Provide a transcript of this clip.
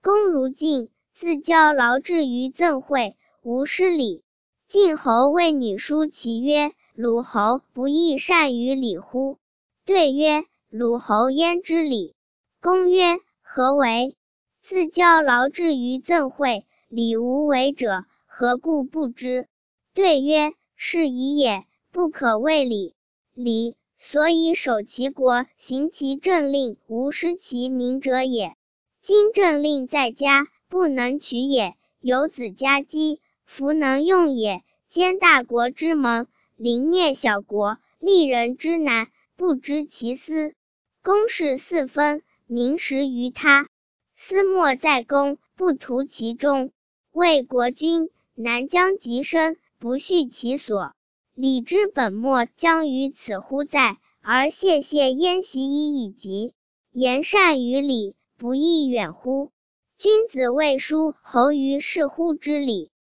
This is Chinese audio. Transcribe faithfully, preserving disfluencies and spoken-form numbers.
公如晋，自骄劳至于赠会，无失礼。晋侯谓女叔其曰：鲁侯不亦善于礼乎？对曰：鲁侯焉知礼？公曰：何为？自骄劳至于赠会，礼无为者，何故不知？对曰：是以也，不可谓礼。礼，所以守其国，行其政令，无失其民者也。今政令在家，不能取也，有子家姬，弗能用也。兼大国之盟，凌虐小国，利人之难，不知其私。公事四分，民食于他。私莫在公，不图其中。为国君，难将及身，不恤其所。礼之本末，将于此乎哉？而谢谢焉习以以及。言善于礼，不亦远乎？君子谓书侯于是乎之礼。